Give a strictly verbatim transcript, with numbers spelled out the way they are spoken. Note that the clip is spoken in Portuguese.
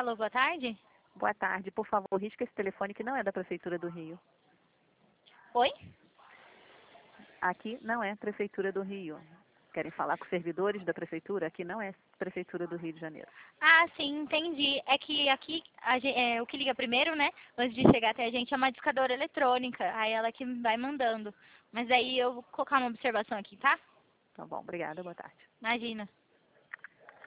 Alô, boa tarde? Boa tarde, por favor, risca esse telefone que não é da Prefeitura do Rio. Oi? Aqui não é Prefeitura do Rio. Querem falar com os servidores da Prefeitura? Aqui não é Prefeitura do Rio de Janeiro. Ah, sim, entendi. É que aqui a gen- é, o que liga primeiro, né? Antes de chegar até a gente é uma discadora eletrônica. Aí ela que vai mandando. Mas aí eu vou colocar uma observação aqui, tá? Tá bom, obrigada, boa tarde. Imagina.